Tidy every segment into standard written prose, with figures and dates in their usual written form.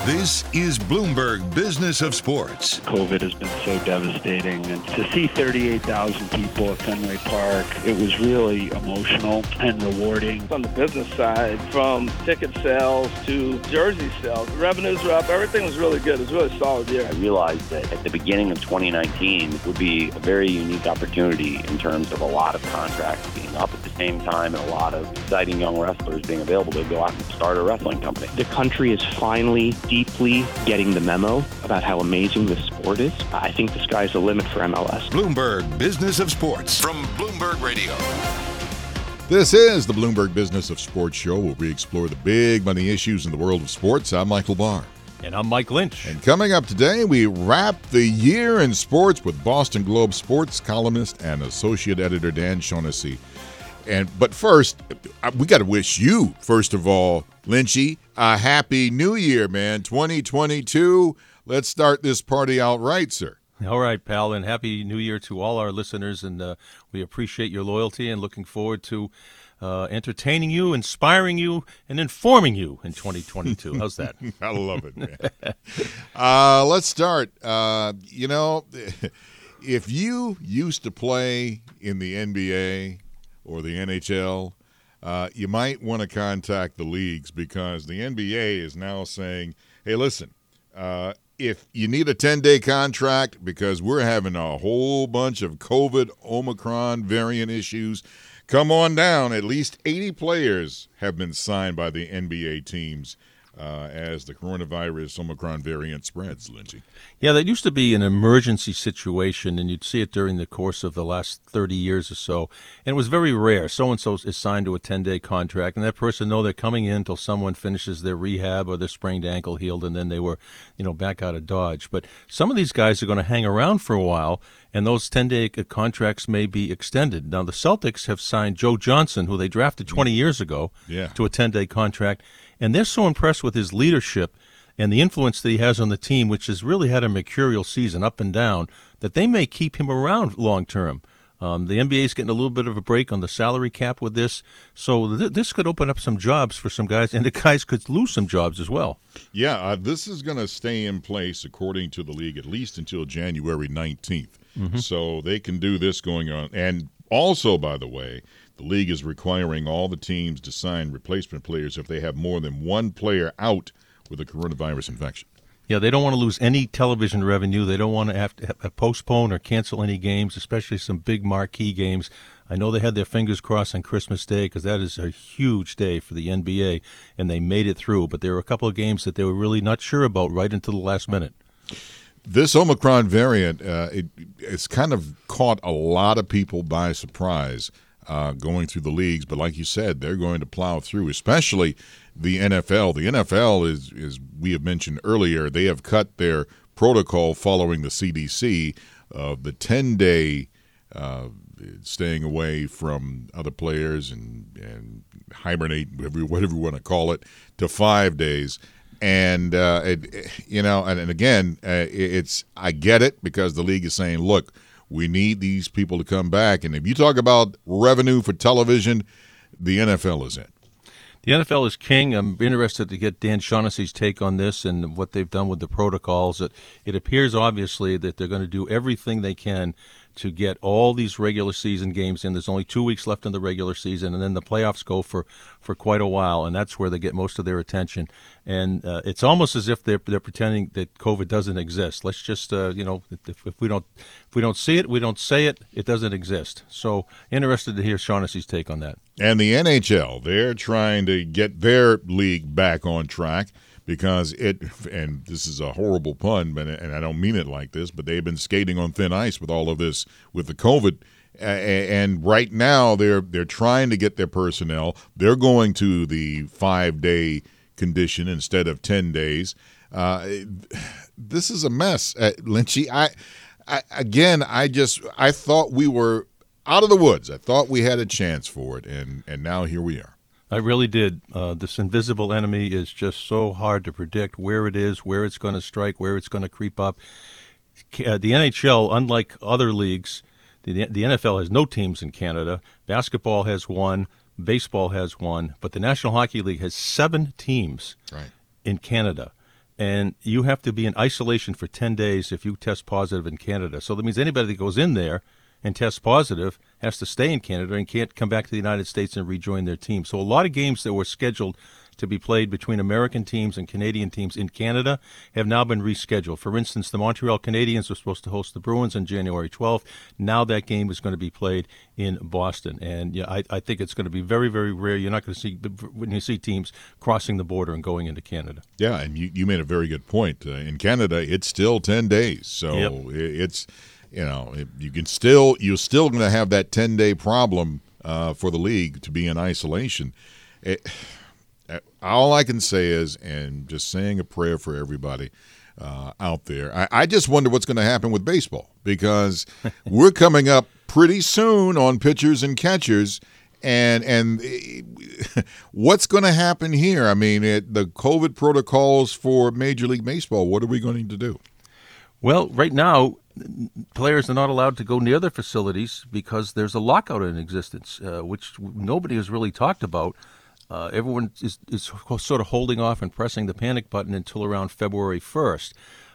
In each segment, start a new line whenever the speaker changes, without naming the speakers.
This is Bloomberg Business of Sports.
COVID has been so devastating, and to see 38,000 people at Fenway Park, it was really emotional and rewarding.
On the business side, from ticket sales to jersey sales, the revenues were up. Everything was really good. It was a really solid year.
I realized that at the beginning of 2019 would be a very unique opportunity in terms of a lot of contracts being up at the same time and a lot of exciting young wrestlers being available to go out and start a wrestling company.
The country is finally deeply getting the memo about how amazing this sport is. I think the sky's the limit for MLS.
Bloomberg Business of Sports from Bloomberg Radio.
This is the Bloomberg Business of Sports show, where we explore the big money issues in the world of sports. I'm Michael Barr.
And I'm Mike Lynch.
And coming up today, we wrap the year in sports with Boston Globe sports columnist and associate editor Dan Shaughnessy. But first, we got to wish you, first of all, Lynchy, a happy new year, man, 2022. Let's start this party out right, sir.
All right, pal, and happy new year to all our listeners, and we appreciate your loyalty and looking forward to entertaining you, inspiring you, and informing you in 2022. How's that?
I love it, man. Let's start. If you used to play in the NBA or the NHL, you might want to contact the leagues, because the NBA is now saying, hey, listen, if you need a 10-day contract because we're having a whole bunch of COVID Omicron variant issues, come on down. At least 80 players have been signed by the NBA teams as the coronavirus Omicron variant spreads, Lindsay.
Yeah, that used to be an emergency situation, and you'd see it during the course of the last 30 years or so. And it was very rare. So-and-so is signed to a 10-day contract, and that person know they're coming in until someone finishes their rehab or their sprained ankle healed, and then they were, back out of Dodge. But some of these guys are going to hang around for a while, and those 10-day contracts may be extended. Now, the Celtics have signed Joe Johnson, who they drafted 20 years ago, to a 10-day contract. And they're so impressed with his leadership and the influence that he has on the team, which has really had a mercurial season up and down, that they may keep him around long term. The NBA is getting a little bit of a break on the salary cap with this, so this could open up some jobs for some guys, and the guys could lose some jobs as well.
Yeah, this is going to stay in place, according to the league, at least until January 19th. Mm-hmm. So they can do this going on. And also, by the way, the league is requiring all the teams to sign replacement players if they have more than one player out with a coronavirus infection.
Yeah, they don't want to lose any television revenue. They don't want to have to postpone or cancel any games, especially some big marquee games. I know they had their fingers crossed on Christmas Day, because that is a huge day for the NBA, and they made it through. But there were a couple of games that they were really not sure about right until the last minute.
This Omicron variant, it's kind of caught a lot of people by surprise going through the leagues. But like you said, they're going to plow through, especially the NFL. The NFL is we have mentioned earlier, they have cut their protocol following the CDC of the 10-day staying away from other players and hibernate, whatever you want to call it, to 5 days. And, again, I get it, because the league is saying, look, we need these people to come back. And if you talk about revenue for television, the NFL is in.
The NFL is king. I'm interested to get Dan Shaughnessy's take on this and what they've done with the protocols. It appears, obviously, that they're going to do everything they can to get all these regular season games in. There's only 2 weeks left in the regular season, and then the playoffs go for quite a while, and that's where they get most of their attention. And it's almost as if they're pretending that COVID doesn't exist. Let's just, if we don't see it, we don't say it. It doesn't exist. So interested to hear Shaughnessy's take on that.
And the NHL, they're trying to get their league back on track, because and this is a horrible pun, and I don't mean it like this, but they've been skating on thin ice with all of this, with the COVID. And right now they're trying to get their personnel. They're going to the 5-day condition instead of 10 days. This is a mess, Lynchy. I thought we were out of the woods. I thought we had a chance for it, and now here we are.
I really did. This invisible enemy is just so hard to predict where it is, where it's going to strike, where it's going to creep up. The NHL, unlike other leagues, the NFL has no teams in Canada. Basketball has one. Baseball has one. But the National Hockey League has 7 teams in Canada. and you have to be in isolation for 10 days if you test positive in Canada. So that means anybody that goes in there and tests positive has to stay in Canada and can't come back to the United States and rejoin their team. So a lot of games that were scheduled to be played between American teams and Canadian teams in Canada have now been rescheduled. For instance, the Montreal Canadiens were supposed to host the Bruins on January 12th. Now that game is going to be played in Boston. And yeah, I think it's going to be very, very rare. You're not going to see, when you see teams crossing the border and going into Canada.
Yeah, and you made a very good point. In Canada, it's still 10 days. So
Yep.
it's, you're still going to have that 10-day problem for the league to be in isolation. All I can say is, and just saying a prayer for everybody out there, I just wonder what's going to happen with baseball, because we're coming up pretty soon on pitchers and catchers, and what's going to happen here? I mean, the COVID protocols for Major League Baseball, what are we going to do?
Well, right now, players are not allowed to go near their facilities because there's a lockout in existence, which nobody has really talked about. Everyone is sort of holding off and pressing the panic button until around February 1st.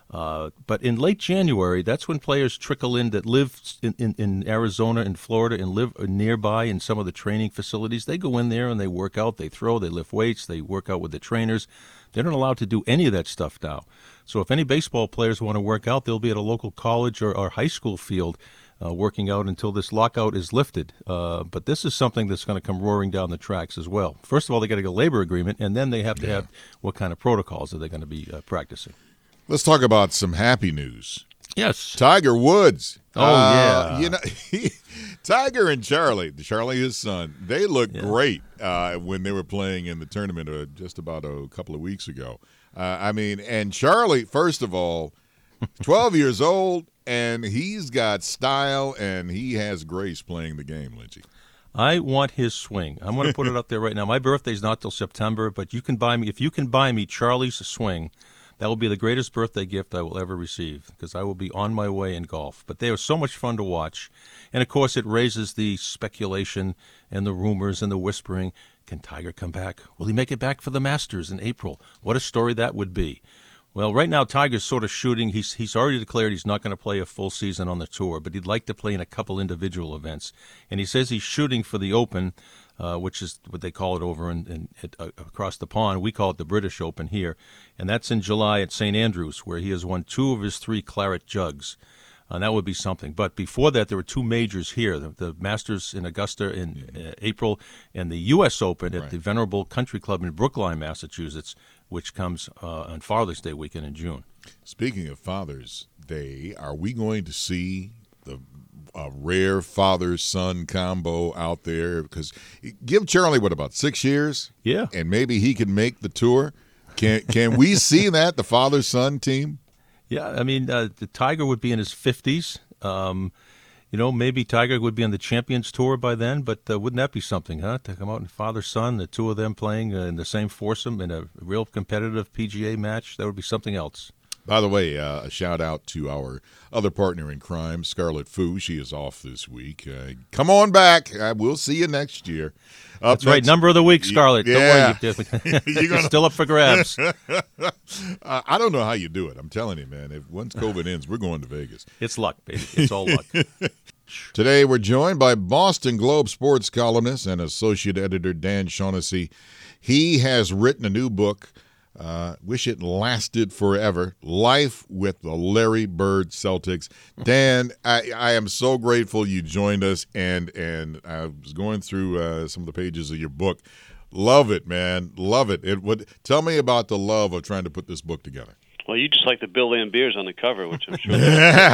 But in late January, that's when players trickle in that live in Arizona and Florida and live nearby in some of the training facilities. They go in there and they work out, they throw, they lift weights, they work out with the trainers. They're not allowed to do any of that stuff now. So if any baseball players want to work out, they'll be at a local college or high school field working out until this lockout is lifted. But this is something that's going to come roaring down the tracks as well. First of all, they got to get a labor agreement, and then they have to have what kind of protocols are they going to be practicing.
Let's talk about some happy news.
Yes.
Tiger Woods.
Oh, yeah.
Tiger and Charlie, his son, they looked great when they were playing in the tournament just about a couple of weeks ago. And Charlie, first of all, 12 years old, and he's got style, and he has grace playing the game, Lynchy.
I want his swing. I'm going to put it up there right now. My birthday's not till September, but if you can buy me Charlie's swing, that will be the greatest birthday gift I will ever receive, because I will be on my way in golf. But they are so much fun to watch. And, of course, it raises the speculation and the rumors and the whispering. Can Tiger come back? Will he make it back for the Masters in April? What a story that would be. Well, right now, Tiger's sort of shooting. He's already declared he's not going to play a full season on the tour, but he'd like to play in a couple individual events. And he says he's shooting for the Open, which is what they call it over across the pond. We call it the British Open here. And that's in July at St. Andrews, where he has won 2 of his 3 claret jugs. And that would be something. But before that, there were 2 majors here, the Masters in Augusta in April and the U.S. Open at the Venerable Country Club in Brookline, Massachusetts, which comes on Father's Day weekend in June.
Speaking of Father's Day, are we going to see the rare father-son combo out there? Because give Charlie, about 6 years?
Yeah.
And maybe he can make the tour? Can we see that, the father-son team?
Yeah, I mean, the Tiger would be in his 50s. Maybe Tiger would be on the Champions Tour by then, but wouldn't that be something, huh? To come out and father-son, the 2 of them playing in the same foursome in a real competitive PGA match, that would be something else.
By the way, a shout-out to our other partner in crime, Scarlett Fu. She is off this week. Come on back. We'll see you next year.
That's right. Number of the week, Scarlett.
Yeah.
Don't worry. You're still up for grabs.
I don't know how you do it. I'm telling you, man. Once COVID ends, we're going to Vegas.
It's luck, baby. It's all luck.
Today, we're joined by Boston Globe sports columnist and associate editor Dan Shaughnessy. He has written a new book, wish it lasted forever, Life with the Larry Bird Celtics. Dan, I am so grateful you joined us, and I was going through some of the pages of your book. Love it, man. Love it. Tell me about the love of trying to put this book together.
Well, you just like the Bill Lamb beers on the cover, which I'm sure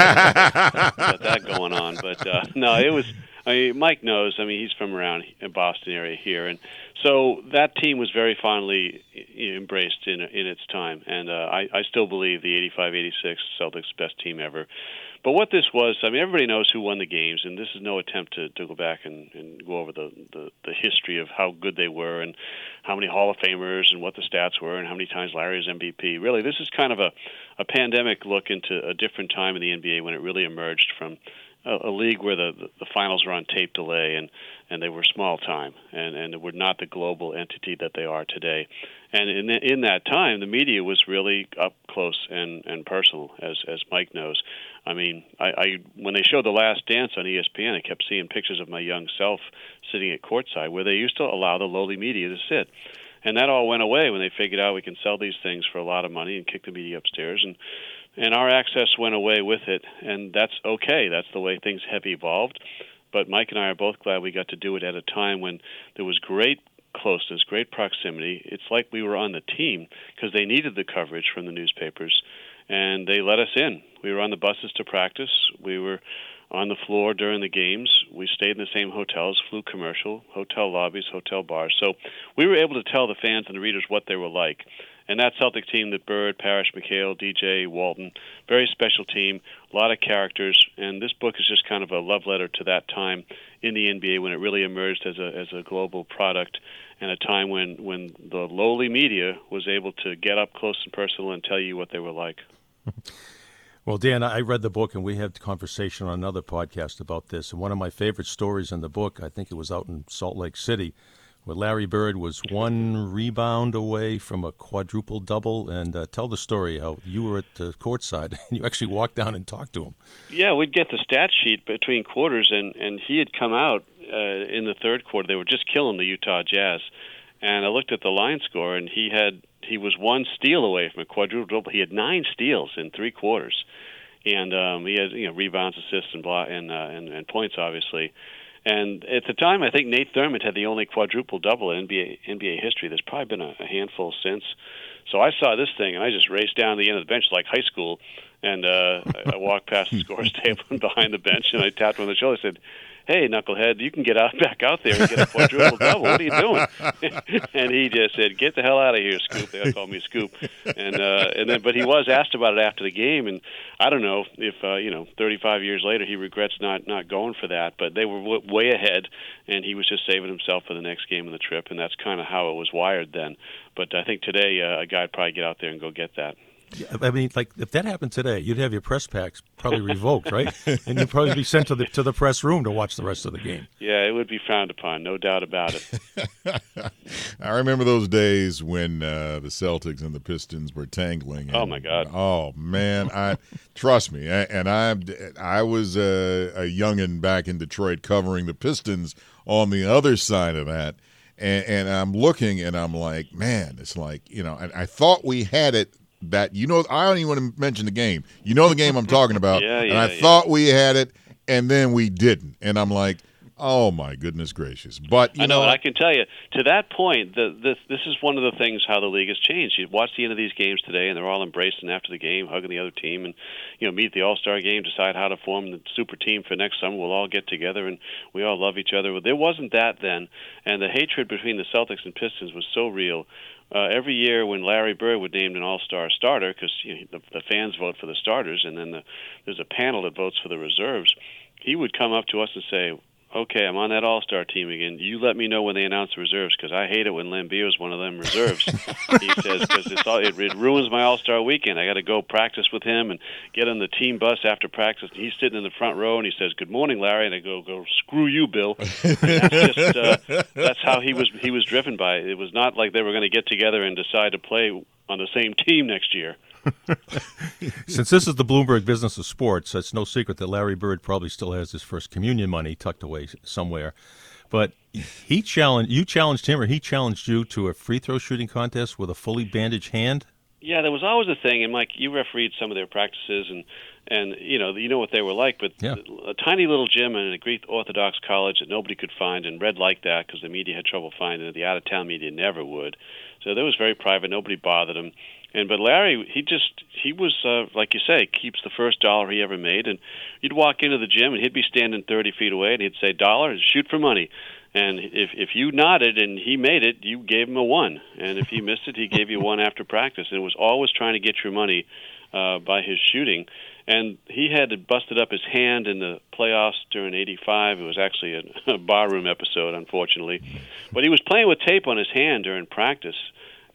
got that going on. But no, it was. Mike knows. He's from around the Boston area here, and so that team was very fondly embraced in its time. And I still believe the 85-86 Celtics best team ever. But what this was, everybody knows who won the games, and this is no attempt to go back and go over the history of how good they were and how many Hall of Famers and what the stats were and how many times Larry was MVP. Really, this is kind of a pandemic look into a different time in the NBA when it really emerged from a league where the finals were on tape delay and they were small time and were not the global entity that they are today. And in that time, the media was really up close and personal, as Mike knows. I mean, I when they showed The Last Dance on ESPN, I kept seeing pictures of my young self sitting at courtside where they used to allow the lowly media to sit. And that all went away when they figured out we can sell these things for a lot of money and kick the media upstairs. And our access went away with it, and that's okay. That's the way things have evolved. But Mike and I are both glad we got to do it at a time when there was great closeness, great proximity. It's like we were on the team because they needed the coverage from the newspapers, and they let us in. We were on the buses to practice. We were on the floor during the games. We stayed in the same hotels, flew commercial, hotel lobbies, hotel bars. So we were able to tell the fans and the readers what they were like. And that Celtic team, that Bird, Parrish, McHale, DJ, Walton, very special team, a lot of characters. And this book is just kind of a love letter to that time in the NBA when it really emerged as a global product, and a time when the lowly media was able to get up close and personal and tell you what they were like.
Well, Dan, I read the book, and we had a conversation on another podcast about this. And one of my favorite stories in the book, I think it was out in Salt Lake City, where Larry Bird was one rebound away from a quadruple double. And tell the story how you were at the courtside and you actually walked down and talked to him. Yeah,
we'd get the stat sheet between quarters, and he had come out in the third quarter. They were just killing the Utah Jazz. And I looked at the line score, and he was one steal away from a quadruple double. He had 9 steals in 3 quarters, and he had rebounds, assists, and points, obviously. And at the time, I think Nate Thurmond had the only quadruple double in NBA history. There's probably been a handful since. So I saw this thing, and I just raced down the end of the bench like high school, and I walked past the scores table and behind the bench, and I tapped him on the shoulder. I said, "Hey, knucklehead, you can get back out there and get a quadruple double. What are you doing?" And he just said, "Get the hell out of here, Scoop." They called me Scoop. But he was asked about it after the game, and I don't know if 35 years later he regrets not going for that. But they were way ahead, and he was just saving himself for the next game of the trip, and that's kind of how it was wired then. But I think today a guy would probably get out there and go get that.
Yeah, I mean, like if that happened today, you'd have your press packs probably revoked, right? And you'd probably be sent to the press room to watch the rest of the game.
Yeah, it would be frowned upon, no doubt about it.
I remember those days when the Celtics and the Pistons were tangling.
Oh my God!
Oh man, trust me. I was a youngin' back in Detroit covering the Pistons on the other side of that. And I'm looking and I'm like, man, it's like, I thought we had it. That I don't even want to mention the game. You know the game I'm talking about. I thought we had it, and then we didn't. And I'm like, oh my goodness gracious! But
I know, and I can tell you to that point, this is one of the things how the league has changed. You watch the end of these games today, and they're all embracing after the game, hugging the other team, and meet at the All-Star game, decide how to form the super team for next summer. We'll all get together, and we all love each other. Well, there wasn't that then, and the hatred between the Celtics and Pistons was so real. Every year when Larry Bird would name an all-star starter, because the fans vote for the starters, and then there's a panel that votes for the reserves, he would come up to us and say, "Okay, I'm on that all-star team again. You let me know when they announce the reserves, because I hate it when Lambeer is one of them reserves." He says, because it ruins my all-star weekend. I got to go practice with him and get on the team bus after practice. And he's sitting in the front row, and he says, "Good morning, Larry." And I go, "Screw you, Bill." And that's how he was driven by it. It was not like they were going to get together and decide to play on the same team next year.
Since this is the Bloomberg Business of Sports, it's no secret that Larry Bird probably still has his first communion money tucked away somewhere. But you challenged him, or he challenged you to a free throw shooting contest with a fully bandaged hand?
Yeah, there was always a thing, and Mike, you refereed some of their practices, and you know what they were like. But
yeah.
A tiny little gym in a Greek Orthodox college that nobody could find, and Red liked that because the media had trouble finding it. The out-of-town media never would. So that was very private. Nobody bothered him. But Larry, he was like you say, keeps the first dollar he ever made. And you'd walk into the gym, and he'd be standing 30 feet away, and he'd say, "$1, shoot for money." And if you nodded and he made it, you gave him a 1. And if he missed it, he gave you 1 after practice. And it was always trying to get your money by his shooting. And he had busted up his hand in the playoffs during '85. It was actually a barroom episode, unfortunately. But he was playing with tape on his hand during practice.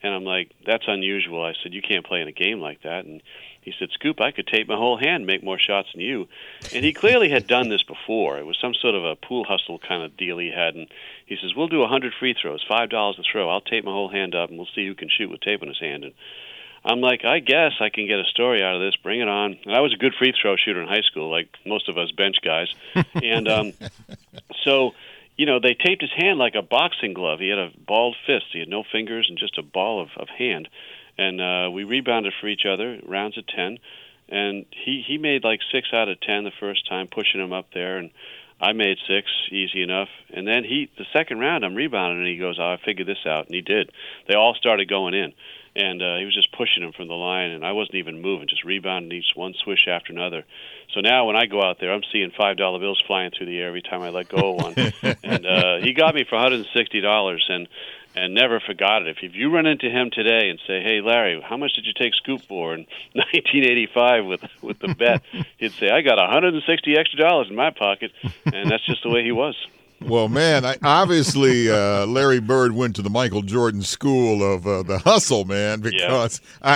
And I'm like, that's unusual. I said, you can't play in a game like that. And he said, Scoop, I could tape my whole hand, make more shots than you. And he clearly had done this before. It was some sort of a pool hustle kind of deal he had. And he says, we'll do 100 free throws, $5 a throw. I'll tape my whole hand up, and we'll see who can shoot with tape in his hand. And I'm like, I guess I can get a story out of this. Bring it on. And I was a good free throw shooter in high school, like most of us bench guys. And so, you know, they taped his hand like a boxing glove. He had a balled fist. He had no fingers and just a ball of hand. And we rebounded for each other, rounds of 10. And he made like 6 out of 10 the first time, pushing him up there. And I made 6, easy enough. And then the second round, I'm rebounding, and he goes, I figured this out. And he did. They all started going in. And he was just pushing him from the line, and I wasn't even moving, just rebounding each one swish after another. So now when I go out there, I'm seeing $5 bills flying through the air every time I let go of one. And he got me for $160 and never forgot it. If you run into him today and say, hey, Larry, how much did you take Scoop for in 1985 with the bet? He'd say, I got $160 extra in my pocket, and that's just the way he was.
Well, man, obviously Larry Bird went to the Michael Jordan school of the hustle, man. Because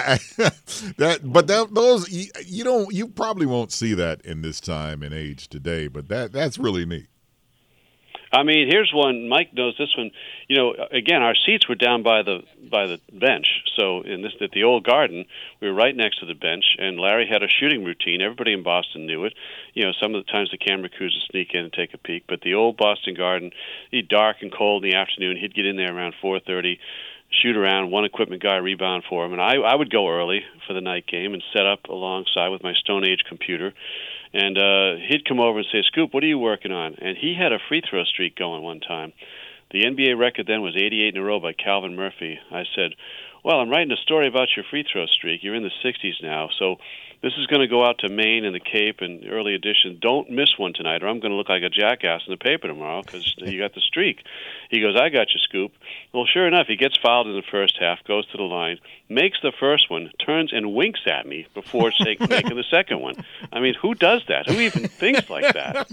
those you probably won't see that in this time and age today. But that's really neat.
I mean, here's one. Mike knows this one. You know, again, our seats were down by the bench. So at the old Garden, we were right next to the bench, and Larry had a shooting routine. Everybody in Boston knew it. You know, some of the times the camera crews would sneak in and take a peek. But the old Boston Garden, he'd dark and cold in the afternoon. He'd get in there around 4:30, shoot around, one equipment guy rebound for him, and I would go early for the night game and set up alongside with my Stone Age computer. And he'd come over and say, Scoop, what are you working on? And he had a free throw streak going one time. The NBA record then was 88 in a row by Calvin Murphy. I said, well, I'm writing a story about your free throw streak. You're in the 60s now, so this is going to go out to Maine and the Cape and early edition. Don't miss one tonight, or I'm going to look like a jackass in the paper tomorrow because you got the streak. He goes, I got you, Scoop. Well, sure enough, he gets fouled in the first half, goes to the line, makes the first one, turns and winks at me before making the second one. I mean, who does that? Who even thinks like that?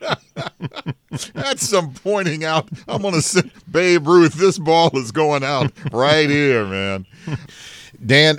That's some pointing out. I'm going to say, Babe Ruth, this ball is going out right here, man. Dan,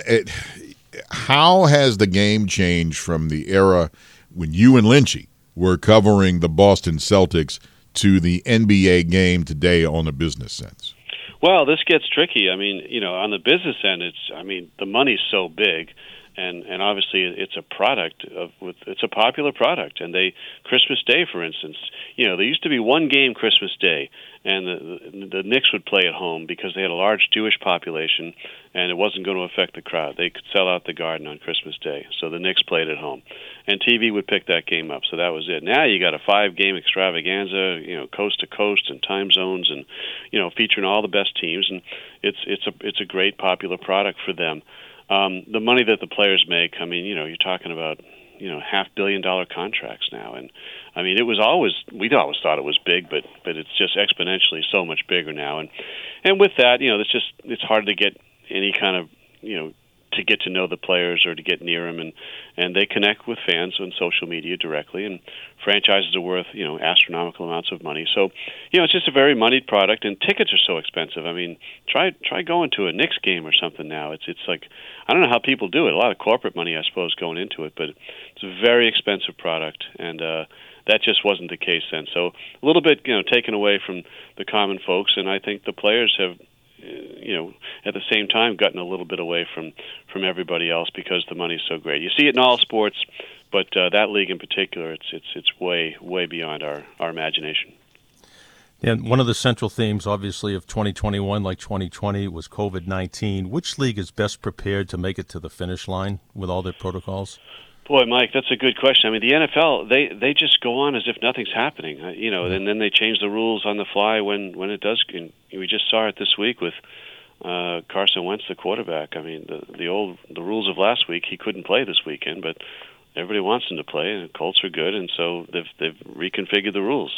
how has the game changed from the era when you and Lynchy were covering the Boston Celtics to the NBA game today on a business sense?
Well, this gets tricky. I mean, you know, on the business end, the money's so big, and obviously it's a product it's a popular product. And Christmas Day, for instance, you know, there used to be one game Christmas Day, and the Knicks would play at home because they had a large Jewish population, and it wasn't going to affect the crowd. They could sell out the Garden on Christmas Day, so the Knicks played at home, and TV would pick that game up. So that was it. Now you got a 5-game extravaganza, you know, coast to coast and time zones, and you know, featuring all the best teams, and it's a great popular product for them. The money that the players make, I mean, you know, you're talking about, you know, $500 million contracts now, and I mean, we'd always thought it was big, but it's just exponentially so much bigger now, and with that, you know, it's hard to get any kind of, you know, to get to know the players or to get near them, and they connect with fans on social media directly, and franchises are worth, you know, astronomical amounts of money. So, you know, it's just a very moneyed product, and tickets are so expensive. I mean, try going to a Knicks game or something now. It's like, I don't know how people do it. A lot of corporate money, I suppose, going into it, but it's a very expensive product, and that just wasn't the case then. So a little bit, you know, taken away from the common folks, and I think the players have, you know, at the same time gotten a little bit away from everybody else because the money's so great. You see it in all sports, but that league in particular, it's way beyond our imagination.
And one of the central themes, obviously, of 2021, like 2020, was COVID-19. Which league is best prepared to make it to the finish line with all their protocols?
Boy, Mike, that's a good question. I mean, the NFL, they just go on as if nothing's happening, you know, and then they change the rules on the fly when it does. And we just saw it this week with Carson Wentz, the quarterback. I mean, the rules of last week, he couldn't play this weekend, but everybody wants him to play, and the Colts are good, and so they've reconfigured the rules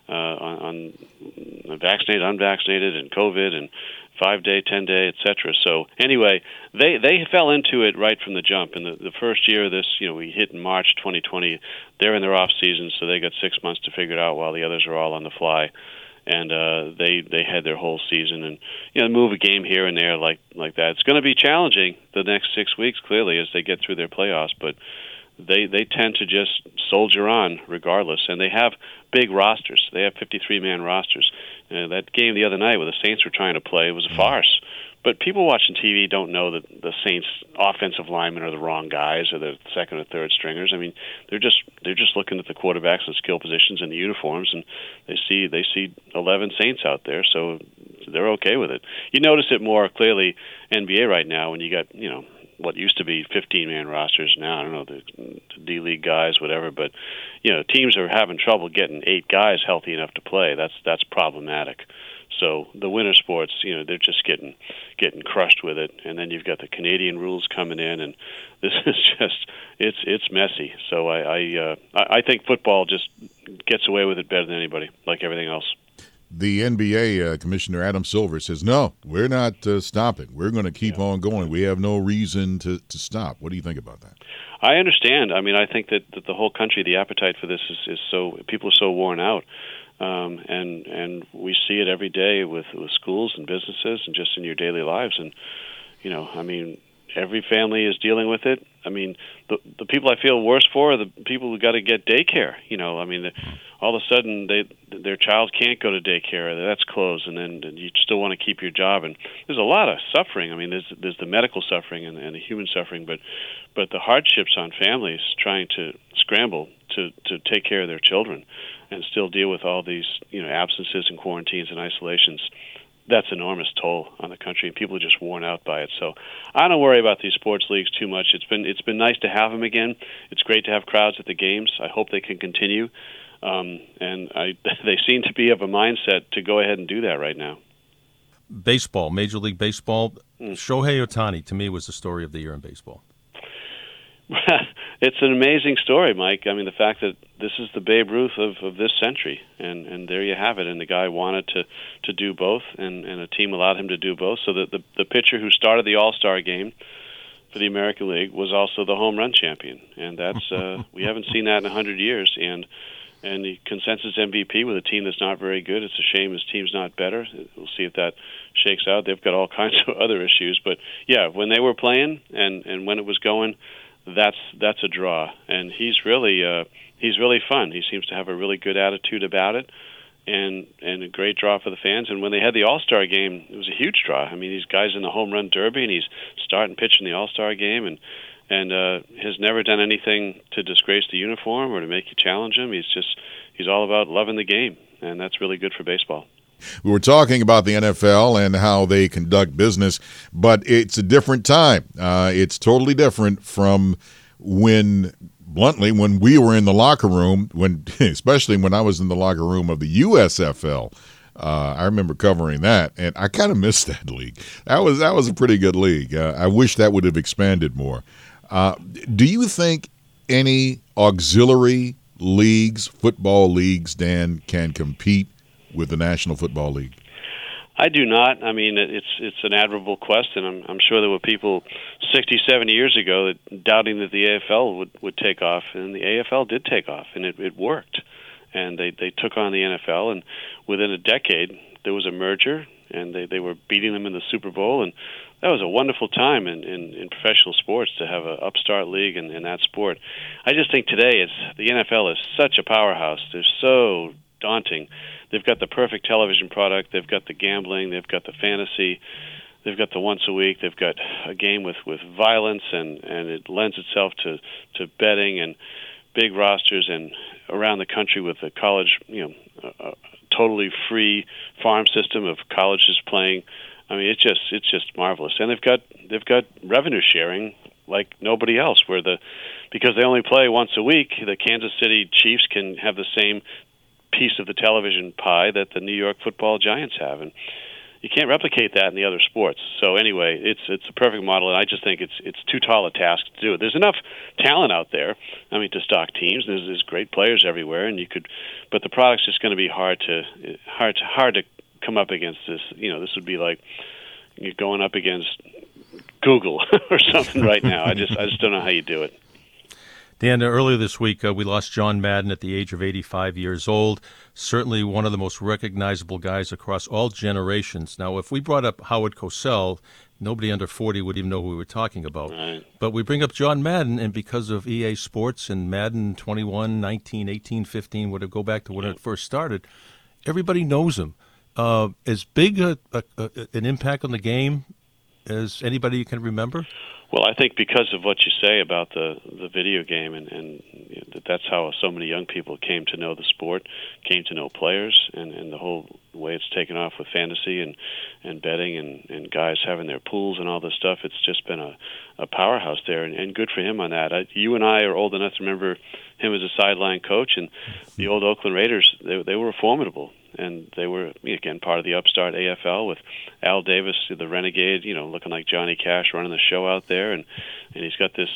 on vaccinated, unvaccinated, and COVID, and 5-day, 10-day, etc. So anyway, they fell into it right from the jump. In the first year of this, you know, we hit in March 2020. They're in their off season, so they got 6 months to figure it out while the others are all on the fly. and they had their whole season, and move a game here and there like that. It's going to be challenging the next 6 weeks, clearly, as they get through their playoffs, but they tend to just soldier on regardless, and they have big rosters. They have 53-man rosters. That game the other night where the Saints were trying to play was a farce. But people watching TV don't know that the Saints' offensive linemen are the wrong guys or the second or third stringers. I mean, they're just looking at the quarterbacks and skill positions and the uniforms, and they see 11 Saints out there, so they're okay with it. You notice it more clearly NBA right now when you got what used to be 15-man rosters now. I don't know, the D-League guys, whatever, but teams are having trouble getting 8 guys healthy enough to play. That's problematic. So the winter sports, they're just getting crushed with it, and then you've got the Canadian rules coming in, and this is just it's messy. So I think football just gets away with it better than anybody, like everything else.
The NBA Commissioner Adam Silver says, no, we're not stopping. We're going to keep on going. We have no reason to stop. What do you think about that?
I understand. I mean, I think that the whole country, the appetite for this is so, people are so worn out. And we see it every day with schools and businesses and just in your daily lives. And, I mean, every family is dealing with it. I mean, the people I feel worse for are the people who got to get daycare. I mean, all of a sudden their child can't go to daycare. That's closed, and then you still want to keep your job. And there's a lot of suffering. I mean, there's the medical suffering and the human suffering, but the hardships on families trying to scramble to take care of their children and still deal with all these absences and quarantines and isolations. That's enormous toll on the country, and people are just worn out by it. So I don't worry about these sports leagues too much. It's been nice to have them again. It's great to have crowds at the games. I hope they can continue, and they seem to be of a mindset to go ahead and do that right now.
Baseball, Major League Baseball. Shohei Ohtani, to me, was the story of the year in baseball.
It's an amazing story, Mike. I mean, the fact that this is the Babe Ruth of this century, and there you have it. And the guy wanted to do both, and a team allowed him to do both. So that the pitcher who started the All-Star game for the American League was also the home run champion, and that's we haven't seen that in 100 years. And the consensus MVP with a team that's not very good. It's a shame his team's not better. We'll see if that shakes out. They've got all kinds of other issues, but yeah, when they were playing and when it was going, that's a draw, and he's really fun. He seems to have a really good attitude about it, and a great draw for the fans. And when they had the All-Star game, it was a huge draw. I mean, these guys in the home run derby, and he's starting pitching the All-Star game, and has never done anything to disgrace the uniform or to make you challenge him. He's all about loving the game, and that's really good for baseball.
We were talking about the NFL and how they conduct business, but it's a different time. It's totally different from when we were in the locker room, especially when I was in the locker room of the USFL. I remember covering that, and I kind of missed that league. That was a pretty good league. I wish that would have expanded more. Do you think any auxiliary leagues, football leagues, Dan, can compete with the National Football League?
I do not. I mean, it's an admirable quest, and I'm sure there were people 60, 70 years ago that doubting that the AFL would take off, and the AFL did take off, and it worked. And they took on the NFL, and within a decade, there was a merger, and they were beating them in the Super Bowl, and that was a wonderful time in professional sports to have an upstart league in that sport. I just think today the NFL is such a powerhouse. They're so daunting. They've got the perfect television product. They've got the gambling. They've got the fantasy. They've got the once a week. They've got a game with violence, and it lends itself to betting and big rosters, and around the country with the college, a totally free farm system of colleges playing. I mean, it's just marvelous. And they've got revenue sharing like nobody else, because they only play once a week, the Kansas City Chiefs can have the same piece of the television pie that the New York Football Giants have, and you can't replicate that in the other sports. So anyway, it's a perfect model, and I just think it's too tall a task to do it. There's enough talent out there, I mean, to stock teams. There's great players everywhere, and but the product's just going to be hard to come up against this. This would be like you're going up against Google or something right now. I just don't know how you do it.
Dan, earlier this week, we lost John Madden at the age of 85 years old. Certainly one of the most recognizable guys across all generations. Now, if we brought up Howard Cosell, nobody under 40 would even know who we were talking about.
Right.
But we bring up John Madden, and because of EA Sports and Madden 21, 19, 18, 15, whatever, go back to when it first started, everybody knows him. As big an impact on the game as anybody you can remember?
Well, I think because of what you say about the video game, and that's how so many young people came to know the sport, came to know players, and the whole way it's taken off with fantasy and betting and guys having their pools and all this stuff. It's just been a powerhouse there, and good for him on that. You and I are old enough to remember him as a sideline coach, and the old Oakland Raiders, they were formidable. And they were, again, part of the upstart AFL with Al Davis, the renegade, looking like Johnny Cash running the show out there. And he's got this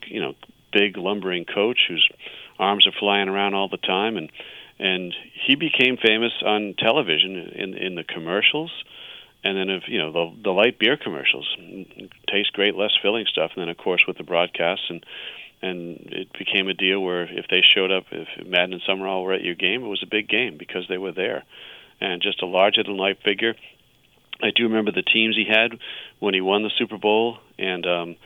big lumbering coach whose arms are flying around all the time. And he became famous on television in the commercials. And then, the light beer commercials. Tastes great, less filling stuff. And then, of course, with the broadcasts. And it became a deal where if they showed up, if Madden and Summerall were at your game, it was a big game because they were there. And just a larger-than-life figure. I do remember the teams he had when he won the Super Bowl, and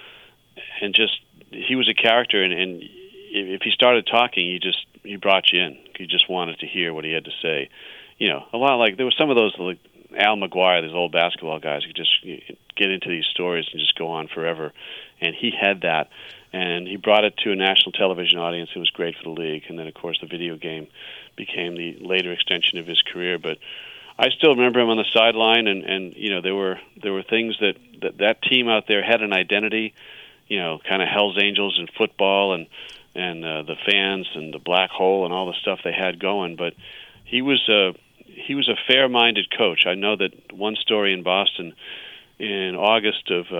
just he was a character. And if he started talking, he brought you in. You just wanted to hear what he had to say. A lot like there were some of those like Al McGuire, these old basketball guys, who just get into these stories and just go on forever. And he had that. And he brought it to a national television audience. It was great for the league. And then, of course, the video game became the later extension of his career. But I still remember him on the sideline, and there were things that team out there had an identity, kind of Hell's Angels in football and the fans and the black hole and all the stuff they had going. But he was a fair-minded coach. I know that one story in Boston, in August of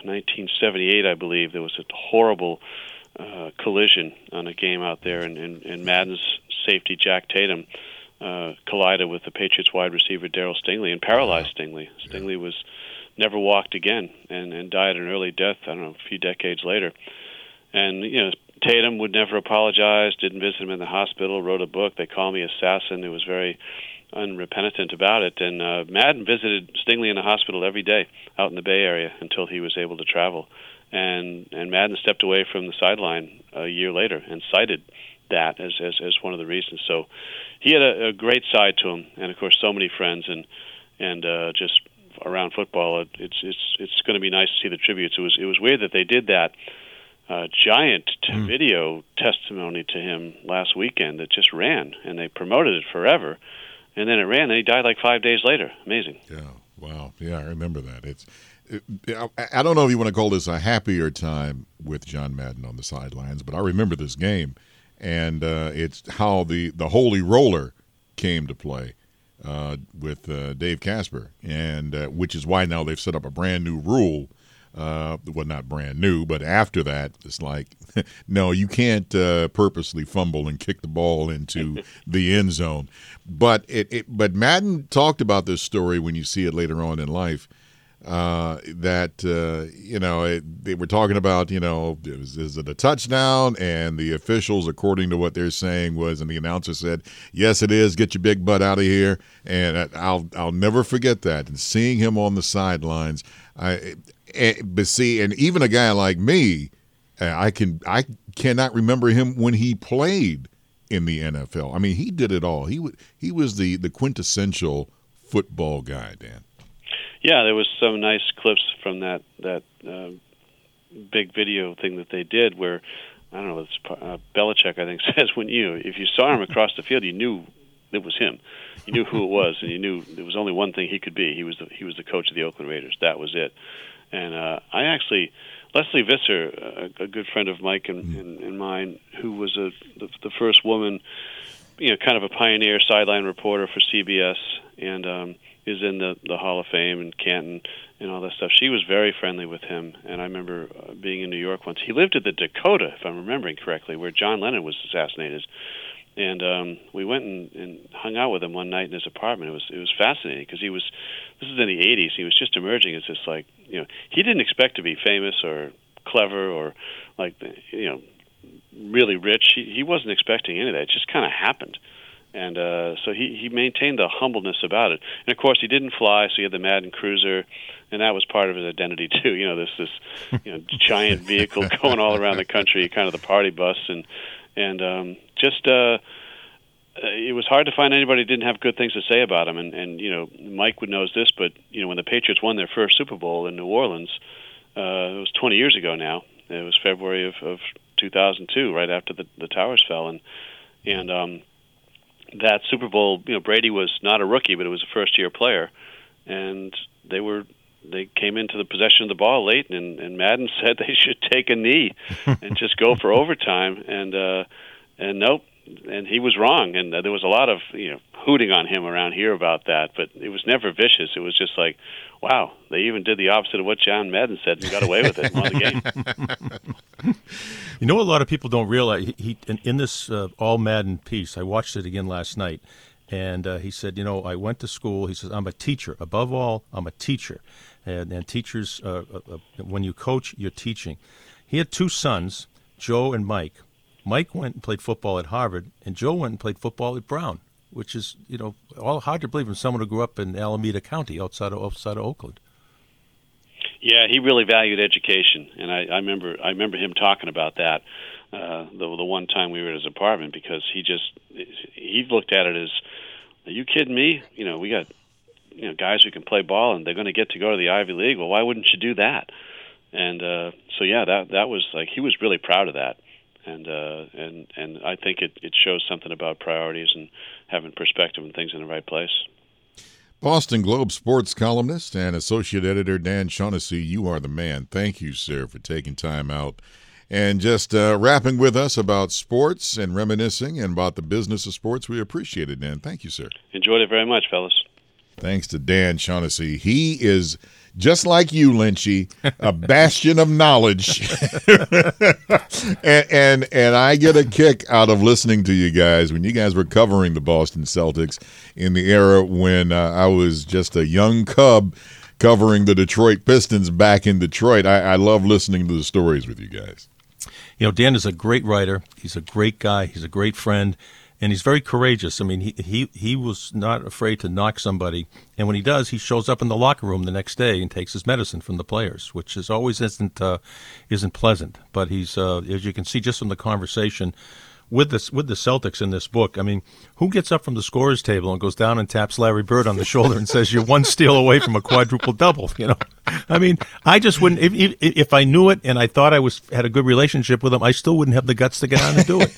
1978, I believe, there was a horrible collision on a game out there, and Madden's safety, Jack Tatum, collided with the Patriots wide receiver, Darryl Stingley, and paralyzed Stingley. Stingley was never walked again and died an early death, a few decades later. And, Tatum would never apologize, didn't visit him in the hospital, wrote a book, They Call Me Assassin. It was very unrepentant about it. And Madden visited Stingley in the hospital every day out in the Bay Area until he was able to travel. And Madden stepped away from the sideline a year later and cited that as one of the reasons. So he had a great side to him, and of course so many friends, and just around football, it's going to be nice to see the tributes. It was weird that they did that giant video testimony to him last weekend that just ran, and they promoted it forever. And then it ran, and he died like 5 days later. Amazing.
Yeah, wow. Yeah, I remember that. I don't know if you want to call this a happier time with John Madden on the sidelines, but I remember this game, and it's how the Holy Roller came to play with Dave Casper, and which is why now they've set up a brand new rule. Well, not brand new, but after that, it's like, no, you can't purposely fumble and kick the ball into the end zone. But but Madden talked about this story when you see it later on in life. That they were talking about, is it a touchdown? And the officials, according to what they're saying, and the announcer said, yes, it is. Get your big butt out of here. And I'll never forget that. And seeing him on the sidelines, but see, and even a guy like me, I cannot remember him when he played in the NFL. I mean, he did it all. He was the quintessential football guy, Dan.
Yeah, there was some nice clips from that big video thing that they did where, I don't know, it's Belichick, I think, says if you saw him across the field, you knew it was him. You knew who it was, and you knew there was only one thing he could be. He was the coach of the Oakland Raiders. That was it. And Leslie Visser, a good friend of Mike and mine, who was the first woman, kind of a pioneer sideline reporter for CBS, and is in the Hall of Fame in Canton and all that stuff. She was very friendly with him, and I remember being in New York once. He lived at the Dakota, if I'm remembering correctly, where John Lennon was assassinated. And we went and hung out with him one night in his apartment. It was fascinating because this is in the 80s. He was just emerging as this, like, he didn't expect to be famous or clever or like, really rich. He wasn't expecting any of that. It just kind of happened. And so he maintained the humbleness about it. And, of course, he didn't fly, so he had the Madden Cruiser, and that was part of his identity, too. This giant vehicle going all around the country, kind of the party bus. And it was hard to find anybody who didn't have good things to say about him. And Mike would knows this, but, when the Patriots won their first Super Bowl in New Orleans, it was 20 years ago now. It was February of 2002, right after the towers fell. And that Super Bowl, Brady was not a rookie, but it was a first-year player, and they came into the possession of the ball late, and Madden said they should take a knee and just go for overtime, and nope, and he was wrong, and there was a lot of hooting on him around here about that, but it was never vicious. It was just like, wow, they even did the opposite of what John Madden said and got away with it and won the game.
A lot of people don't realize, he in this All Madden piece, I watched it again last night, and he said, I went to school. He says, I'm a teacher. Above all, I'm a teacher. And teachers, when you coach, you're teaching. He had two sons, Joe and Mike. Mike went and played football at Harvard, and Joe went and played football at Brown, which is, all hard to believe from someone who grew up in Alameda County outside of Oakland.
Yeah, he really valued education, and I remember him talking about that the one time we were at his apartment, because he looked at it as, are you kidding me? We got guys who can play ball, and they're going to get to go to the Ivy League. Well, why wouldn't you do that? And so yeah, that was like, he was really proud of that, and I think it shows something about priorities and having perspective and things in the right place.
Boston Globe sports columnist and associate editor Dan Shaughnessy, you are the man. Thank you, sir, for taking time out and just rapping with us about sports and reminiscing and about the business of sports. We appreciate it, Dan. Thank you, sir.
Enjoyed it very much, fellas.
Thanks to Dan Shaughnessy. He is, just like you, Lynchy, a bastion of knowledge. and I get a kick out of listening to you guys when you guys were covering the Boston Celtics in the era when I was just a young cub covering the Detroit Pistons back in Detroit. I love listening to the stories with you guys.
Dan is a great writer. He's a great guy. He's a great friend. And he's very courageous. I mean, he was not afraid to knock somebody. And when he does, he shows up in the locker room the next day and takes his medicine from the players, which is always isn't pleasant. But he's, as you can see just from the conversation with the Celtics in this book, I mean, who gets up from the scorer's table and goes down and taps Larry Bird on the shoulder and says, you're one steal away from a quadruple double? I mean, I just wouldn't, if I knew it and I thought I had a good relationship with him, I still wouldn't have the guts to get on and do it.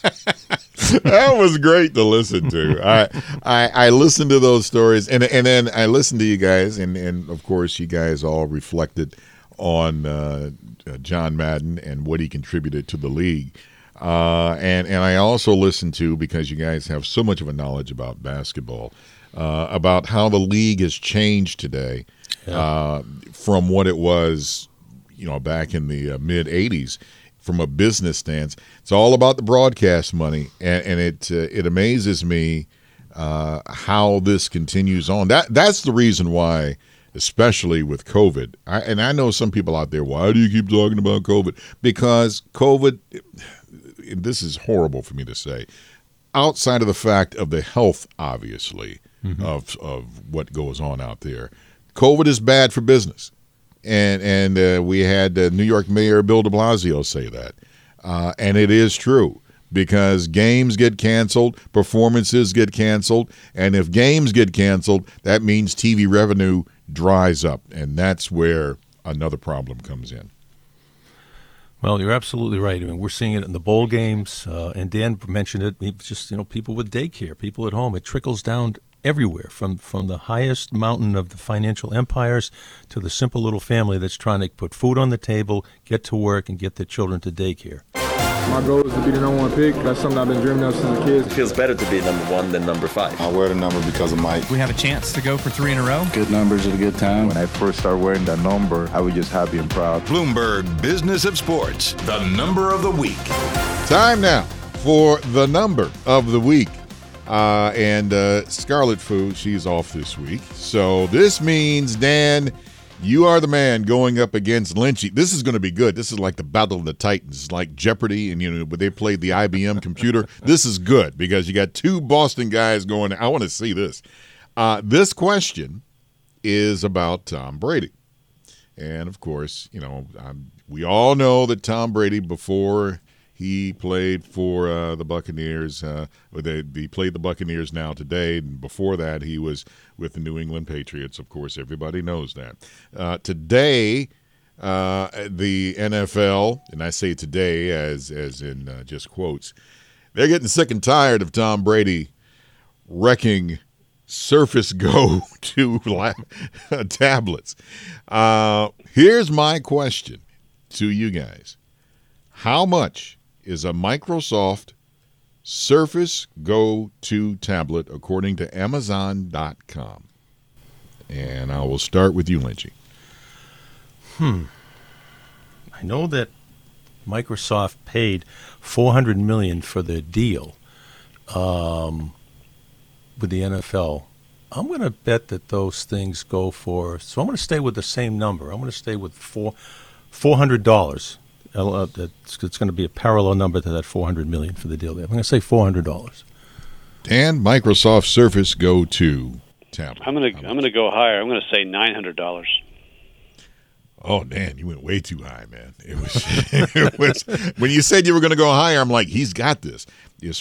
That was great to listen to. I listened to those stories, and then I listened to you guys, and of course you guys all reflected on John Madden and what he contributed to the league. And I also listened to, because you guys have so much of a knowledge about basketball, about how the league has changed today from what it was, back in the mid '80s. From a business stance, it's all about the broadcast money, and it amazes me how this continues on. That's the reason why, especially with COVID. I know some people out there, why do you keep talking about COVID? Because COVID, this is horrible for me to say, outside of the fact of the health, obviously, of what goes on out there, COVID is bad for business. And we had New York Mayor Bill de Blasio say that. And it is true, because games get canceled, performances get canceled, and if games get canceled, that means TV revenue dries up, and that's where another problem comes in.
Well, you're absolutely right. I mean, we're seeing it in the bowl games, and Dan mentioned it. It's just, people with daycare, people at home. It trickles down everywhere, from the highest mountain of the financial empires to the simple little family that's trying to put food on the table, get to work, and get their children to daycare.
My goal is to be the number one pick. That's something I've been dreaming of since a kid.
It feels better to be number one than number 5.
I wear the number because of Mike.
We have a chance to go for 3 in a row.
Good numbers at a good time.
When I first started wearing that number, I was just happy and proud.
Bloomberg Business of Sports, the number of the week.
Time now for the number of the week. And Scarlet Fu, she's off this week. So this means, Dan, You Are the Man going up against Lynchy. This is going to be good. This is like the Battle of the Titans, like Jeopardy, and where they played the IBM computer. This is good because you got two Boston guys going. I want to see this. This question is about Tom Brady, and of course, we all know that Tom Brady, before he played for the Buccaneers, they played the Buccaneers now today, and before that he was with the New England Patriots. Of course, everybody knows that. Today, the NFL, and I say today as in just quotes, they're getting sick and tired of Tom Brady wrecking Surface Go 2 tablets. Here's my question to you guys. How much is a Microsoft Surface Go 2 tablet according to Amazon.com? And I will start with you, Lynchy.
I know that Microsoft paid $400 million for their deal with the NFL. I'm going to bet that those things go for, so I'm going to stay with the same number. I'm going to stay with $400. It's going to be a parallel number to that $400 million for the deal. I'm going to say $400.
Dan, Microsoft Surface Go 2 tablet.
I'm going to go higher. I'm going to say $900.
Oh, Dan, you went way too high, man. It was when you said you were going to go higher, I'm like, he's got this. It's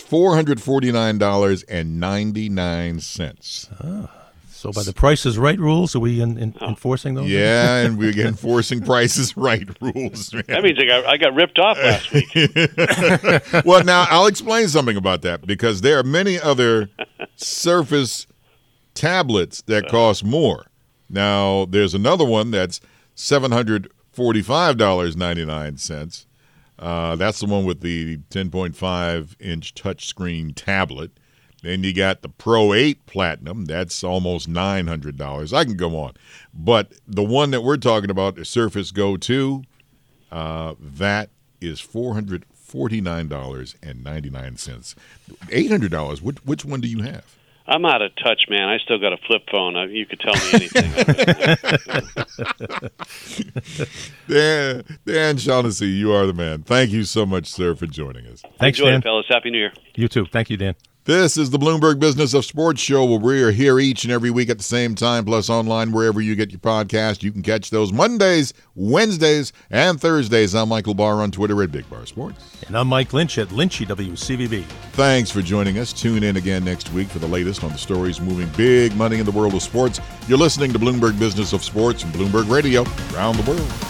$449.99.
So by the Price is Right rules, are we enforcing those?
Yeah, and we're enforcing Price is Right rules. Man.
That means I got ripped off last week.
Well, now I'll explain something about that because there are many other Surface tablets that cost more. Now, there's another one that's $745.99. That's the one with the 10.5-inch touchscreen tablet. Then you got the Pro 8 Platinum. That's almost $900. I can go on. But the one that we're talking about, the Surface Go 2, that is $449.99. $800. Which one do you have?
I'm out of touch, man. I still got a flip phone. You could tell me anything.
Dan Shaughnessy, you are the man. Thank you so much, sir, for joining us.
Thanks,
Enjoy
Dan.
it, fellas. Happy New Year.
You too. Thank you, Dan.
This is the Bloomberg Business of Sports show where we are here each and every week at the same time, plus online wherever you get your podcast. You can catch those Mondays, Wednesdays, and Thursdays. I'm Michael Barr on Twitter at Big Bar Sports.
And I'm Mike Lynch at Lynchy WCVB.
Thanks for joining us. Tune in again next week for the latest on the stories moving big money in the world of sports. You're listening to Bloomberg Business of Sports and Bloomberg Radio around the world.